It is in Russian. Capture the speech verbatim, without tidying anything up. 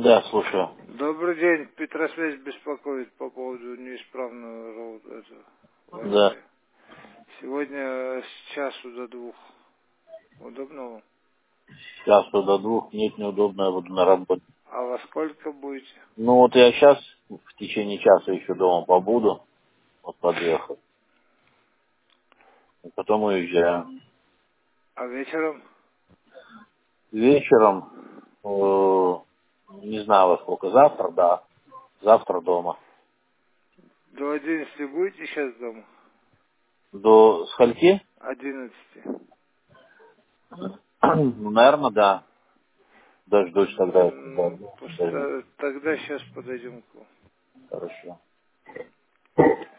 Да, слушаю. Добрый день. Петросвязь беспокоит по поводу неисправного роута этого Да. Wi-Fi. Сегодня с часу до двух. Удобно вам? Сейчас до двух, нет, неудобно, я буду на работе. А во сколько будете? Ну вот я сейчас в течение часа еще дома побуду, вот подъехал. И потом уезжаю. А вечером? Вечером, э, не знаю во сколько, завтра, да. Завтра дома. До одиннадцати будете сейчас дома? До скольки? Одиннадцати. Ну, наверное, да. Дождусь тогда. Да, Ну, дождусь. просто тогда сейчас подойдем к вам. Хорошо.